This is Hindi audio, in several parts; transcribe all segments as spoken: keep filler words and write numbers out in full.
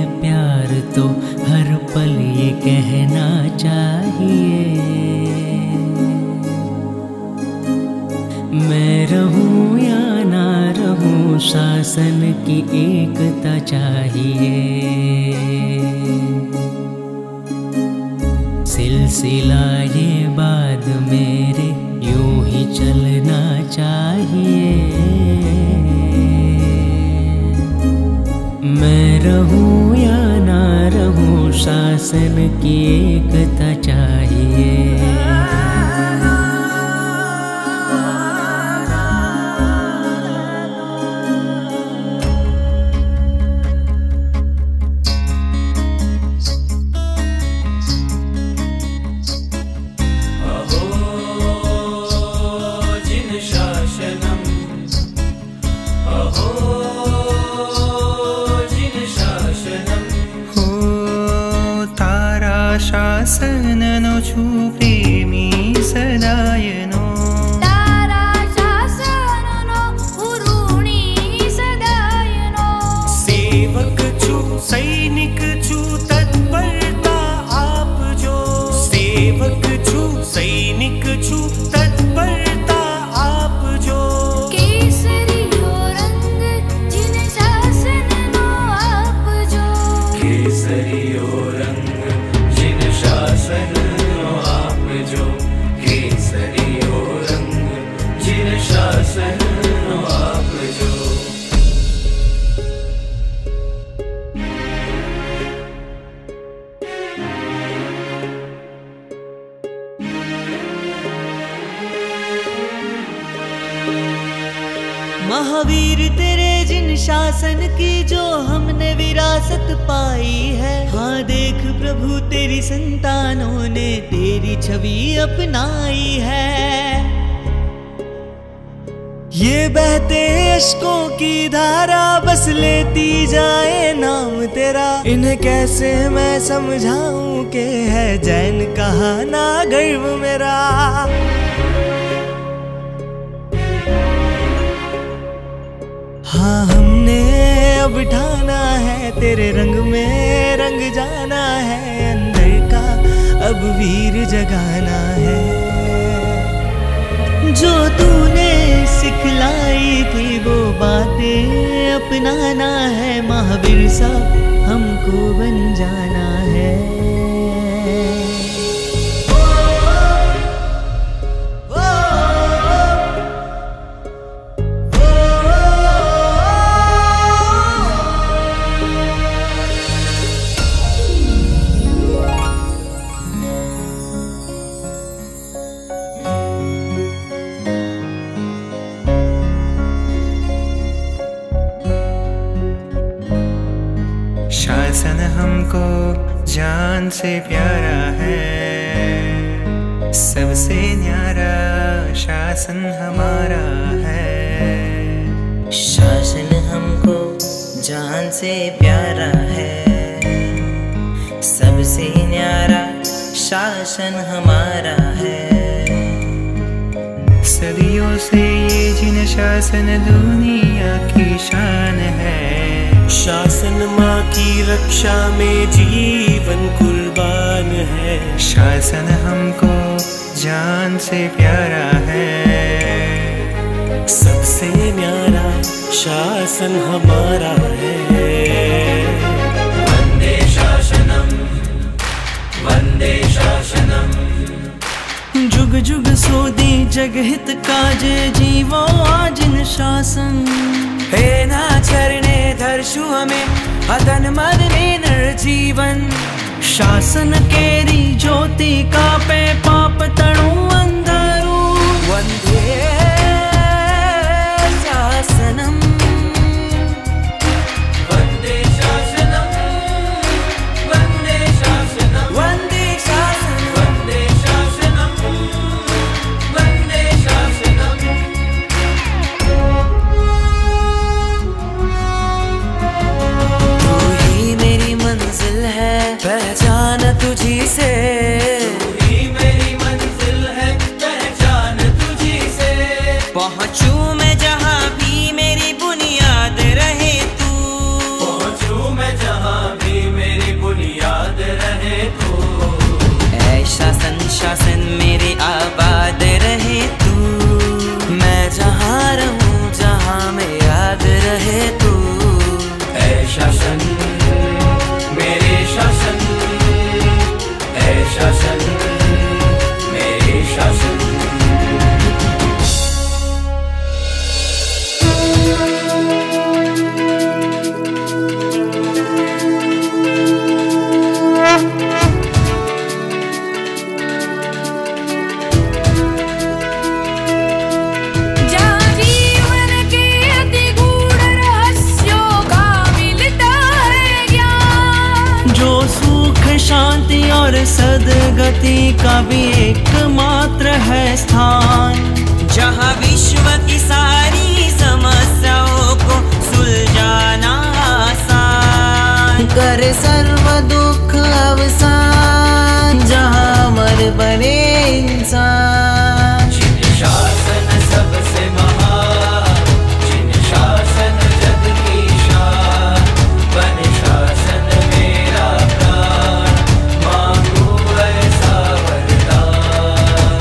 प्यार तो हर पल ये कहना चाहिए, मैं रहूं या ना रहूं शासन की एकता चाहिए। सिलसिला ये बाद मेरे यूं ही चलना चाहिए, मैं रहूं या ना रहूं शासन की एकता चाहिए। शासननो छु प्रेमी सदायनो, तारा शासननो हुरुणी सदायनो, सेवक छु सैनिक छु तत्परता आप जो, सेवक छु सैनिक छु तत्परता आप जो, केसरियो रंग जिन शासननो आप जो, केसरियो रंग शासनो आप जो, केसरियो रंग जिन शासनो आप जो। महावीर तेरे जिन शासन की जो हमने विरासत पाई है, हाँ देख प्रभु तेरी संतानों ने तेरी छवि अपनाई है। ये बहते अश्कों की धारा बस लेती जाए नाम तेरा, इन्हें कैसे मैं समझाऊं कि है जैन कहा ना गर्व मेरा। हाँ हमने अब ठाना है तेरे रंग में रंग जाना है, अंदर का अब वीर जगाना है। जो तूने सिखलाई थी वो बातें अपनाना है, महावीर सा हमको बन जाना है। शासन हमको जान से प्यारा है, सबसे न्यारा शासन हमारा है। शासन हमको जान से प्यारा है, सबसे न्यारा शासन हमारा है। सदियों से ये जिन शासन दुनिया की शान है, शासन माँ की रक्षा में जीवन कुर्बान है। शासन हमको जान से प्यारा है, सबसे न्यारा शासन हमारा है। वंदे शासनम वंदे शासनम, जुग जुग सोदी जगहित काजे जीवो आजिन शासन। हे ना चरणे धर्षु हमें अतन मरने निर्जीवन, शासन केरी ज्योति का पे पाप तणु अंधारू। वंदे शासनम वंदे शासनम वंदे शासनम वंदे शासनम वंदे शासनम वंदे शासनम। तू ही मेरी मंजिल है, पहचान तुझी से। तू ही मेरी मंजिल शासन मेरे आबाद रहे तू। मैं जहाँ रहूं जहाँ में याद रहे तू। ऐ शासन मेरे शासन, ऐ शासन मेरे शासन। शांति और सदगति का भी एकमात्र है स्थान। जहाँ विश्व की सारी समस्याओं को सुलझाना आसान। कर सर्व दुख अवसान, जहाँ मर बने इंसान। जिन शासन सबसे महान, जिन शासन जग की शान। बन शासन मेरा प्राण, मांगू ऐसा वरदान।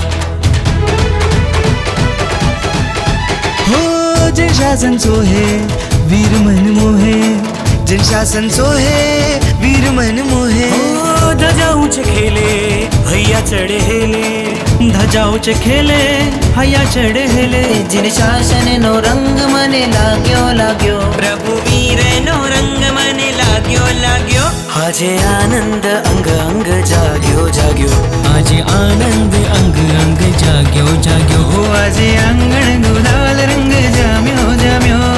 हो जिन शासन सोहे वीर मन मोहे, जिन शासन सोहे वीर मन मोहे। ओ ध्वजा ऊंच खेले हैया चढ़े हेले, ध्वजा ऊंच खेले हैया चढ़े हेले। जिन शासन नो रंग मने लाग्यो लाग्यो, प्रभु वीर नो रंग मने लाग्यो लाग्यो। आज आनंद अंग अंग जाग्यो जाग्यो, आज आनंद अंग अंग जाग्यो जाग्यो। हो आज आंगण गुलाल रंग जाम्यो जाम्यो।